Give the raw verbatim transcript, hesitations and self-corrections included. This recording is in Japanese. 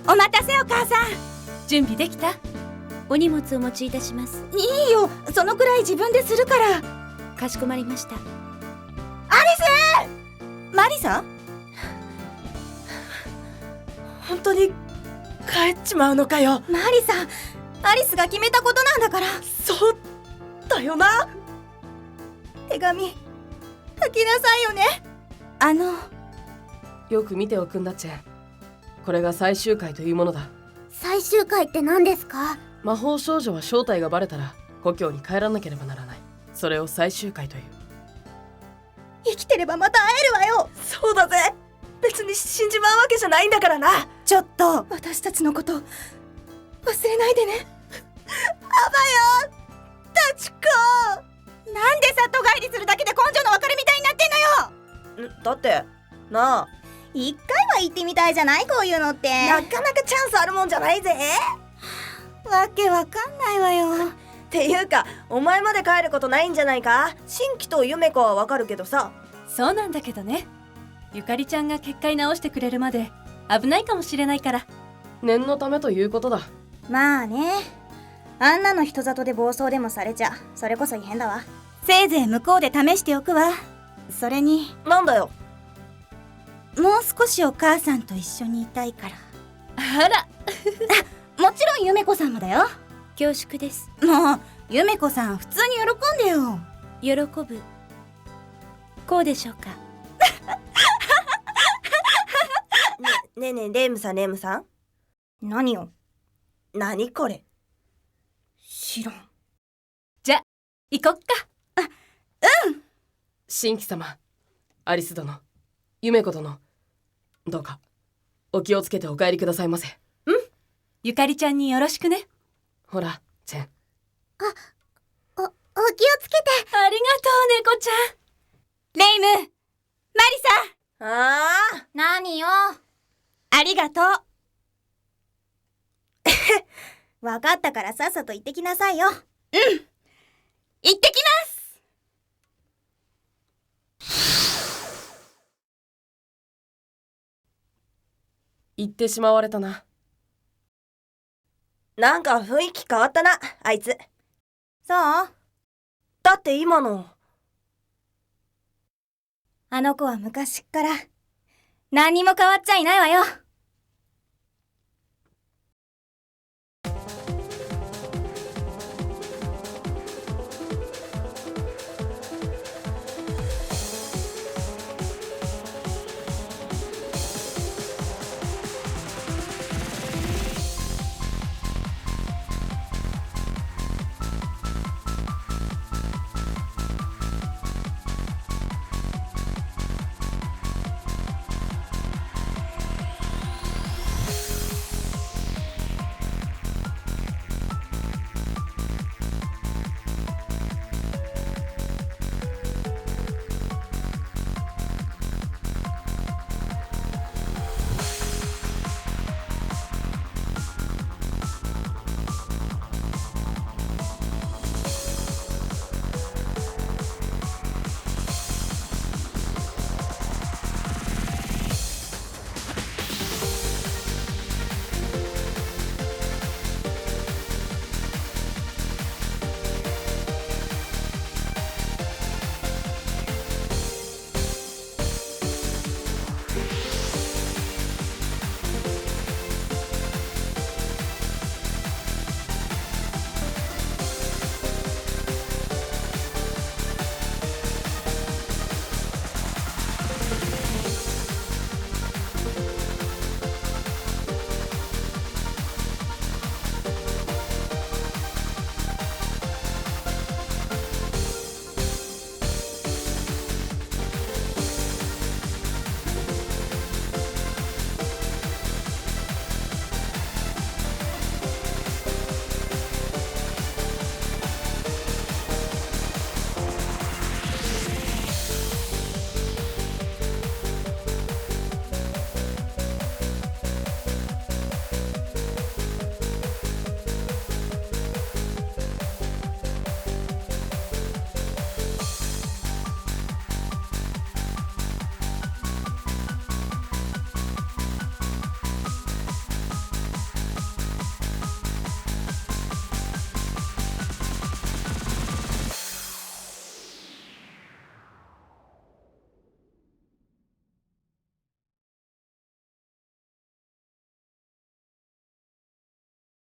お待たせお母さん。 準備できた？ お荷物お持ちいたします。 いいよ、そのくらい自分でするから。 かしこまりました。 アリス！マリサ？ 本当に帰っちまうのかよ。 マリサ、アリスが決めたことなんだから。 そうだよな。 手紙書きなさいよね。あのよく見ておくんだっちェン。これが最終回というものだ。 最終回って何ですか？ 魔法少女は正体がバレたら故郷に帰らなければならない。それを最終回という。 生きてればまた会えるわよ。 そうだぜ。別に死んじまうわけじゃないんだからな。 ちょっと私たちのこと忘れないでね。あばよ、タチコ。なんで里帰りするだけで根性の別れみたいになってんのよ。 だってなあ、 一回は行ってみたいじゃない、こういうのって。 なかなかチャンスあるもんじゃないぜ。 わけわかんないわよ。 っていうかお前まで帰ることないんじゃないか。新規とゆめ子はわかるけどさ。 そうなんだけどね。ゆかりちゃんが結界直してくれるまで危ないかもしれないから。 念のためということだ。 まあね、あんなの人里で暴走でもされちゃそれこそ異変だわ。せいぜい向こうで試しておくわ。それになんだよ。 もう少しお母さんと一緒にいたいから。 あらもちろんゆめこさんもだよ。 恐縮です。 もうゆめこさん普通に喜んでよ。 喜ぶ。こうでしょうか。 ねえねえレムさんレムさん。 何よ。 何これ。 知らん。 じゃ行こっか。 あ、うん。 新規様、アリス殿、ゆめ子殿、どうかお気をつけてお帰りくださいませ。 うん、ゆかりちゃんによろしくね。 ほらチェン。 あ、お、お気をつけて。 ありがとう猫ちゃん。 レイム、マリサ。 ああ、 何よ。 ありがとう。わかったからさっさと行ってきなさいよ。うん、行ってきます。 行ってしまわれたな。 なんか雰囲気変わったな、あいつ。 そう？ だって今のあの子は昔っから何にも変わっちゃいないわよ。